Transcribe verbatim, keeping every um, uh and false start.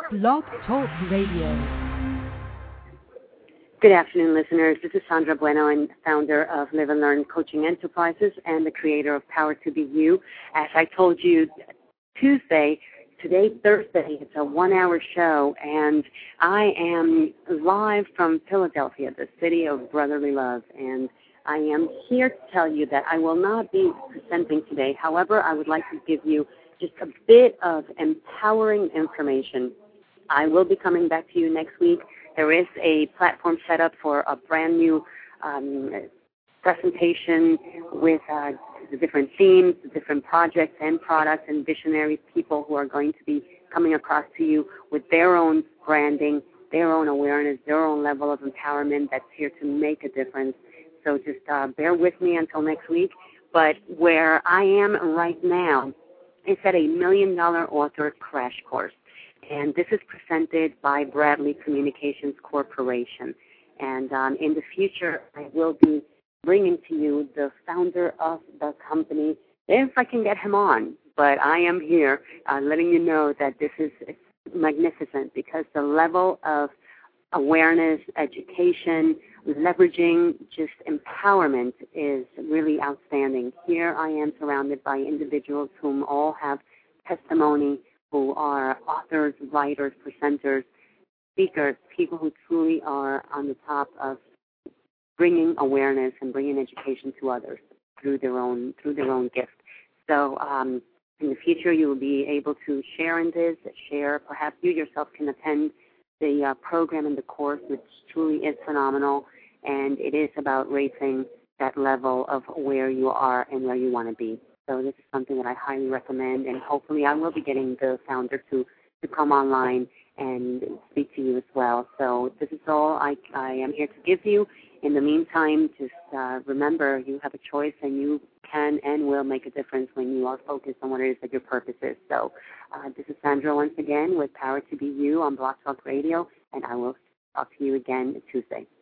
Blog Talk Radio. Good afternoon, listeners. This is Sandra Bueno, and founder of Live and Learn Coaching Enterprises and the creator of Power to Be You. As I told you Tuesday, today, Thursday, it's a one-hour show, and I am live from Philadelphia, the city of brotherly love, and I am here to tell you that I will not be presenting today. However, I would like to give you just a bit of empowering information. I will be coming back to you next week. There is a platform set up for a brand new um, presentation with uh, the different themes, the different projects and products and visionary people who are going to be coming across to you with their own branding, their own awareness, their own level of empowerment that's here to make a difference. So just uh, bear with me until next week. But where I am right now is at a Million Dollar Author Crash Course. And this is presented by Bradley Communications Corporation. And um, in the future, I will be bringing to you the founder of the company, if I can get him on. But I am here uh, letting you know that this is it's magnificent because the level of awareness, education, leveraging, just empowerment is really outstanding. Here I am surrounded by individuals whom all have testimony, who are authors, writers, presenters, speakers, people who truly are on the top of bringing awareness and bringing education to others through their own through their own gift. So um, in the future, you will be able to share in this, share. Perhaps you yourself can attend the uh, program and the course, which truly is phenomenal, and it is about raising that level of where you are and where you want to be. So this is something that I highly recommend, and hopefully I will be getting the founder to, to come online and speak to you as well. So this is all I, I am here to give you. In the meantime, just uh, remember you have a choice, and you can and will make a difference when you are focused on what it is that your purpose is. So uh, this is Sandra once again with Power to Be You on Blog Talk Radio, and I will talk to you again Tuesday.